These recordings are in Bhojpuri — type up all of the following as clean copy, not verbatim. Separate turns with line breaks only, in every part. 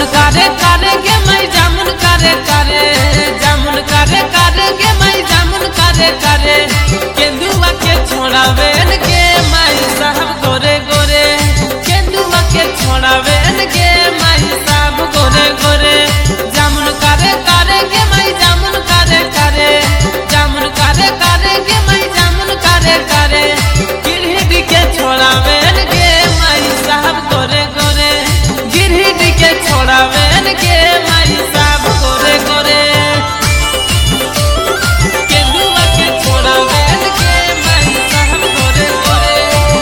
करे करे गे मैं जामुन करे करे जामुन करे करे गे मैं जामुन करे करे केंदुआ के छोड़ावे गे मैं साहब गोरे गोरे केंदुआ के छोड़ावे गे मैं साहब गोरे गोरे जामुन करे करे गे मैं जामुन करे करे जामुन करे करे गे मैं जामुन करे करे गिरहिटी के छोड़ावे गे मैं साहब गोरे गोरे गिरहिटी के छोड़ावे गे मैं साहब गोरे गोरे केंदुआ के छोड़ावे गे मैं साहब गोरे गोरे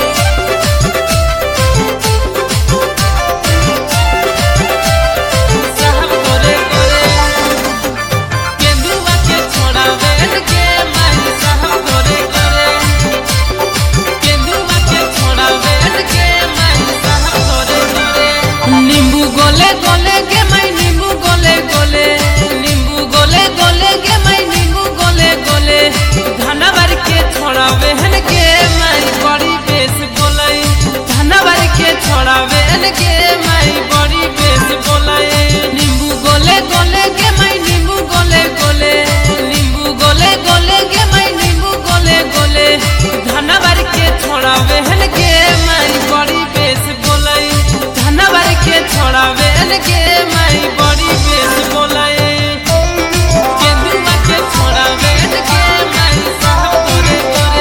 साहब गोरे गोरे केंदुआ के छोड़ावे गे मैं साहब गोरे गोरे केंदुआ के छोड़ावे गे मैं साहब गोरे गोरे नींबू गोले गोले गे मैं नींबू गोले गोले नींबू गोले गोले गे मैं नींबू गोले गोले धनवर के छोड़ावे गे मैं बड़ी बेस बोलई धनवर के छोड़ावे गे मैं बड़ी बेस बोलई नींबू गोले गोले गे मैं नींबू गोले गोले नींबू गोले गोले गे मैं नींबू गोले गोले धनवर के छोड़ावे गे मैं बड़ी बेस बोलई धनवर के छोड़ावे गे मैं बड़ी बेस बोलई केंदुआ के छोड़ावे गे मैं साहब गोरे गोरे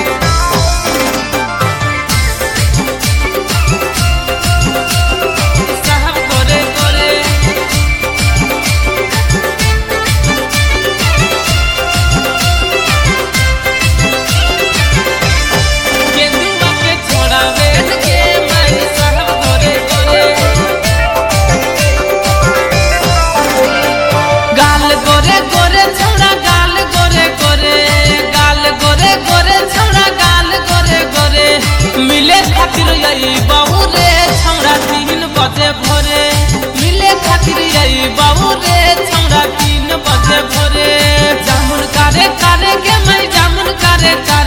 साहब गोरे गोरे केंदुआ के छोड़ावे गे मैं साहब गोरे गोरे गाल गोरे गोरे छौड़ा गाल गोरे गोरे गाल गोरे गोरे छौड़ा गाल गोरे गोरे मिले खातिर यही बाबू रे छौड़ा 3 बजे भोरे मिले खातिर यही बाबू रे छौड़ा 3 बजे भोरे जामुन करे करे गे मैं जामुन करे करे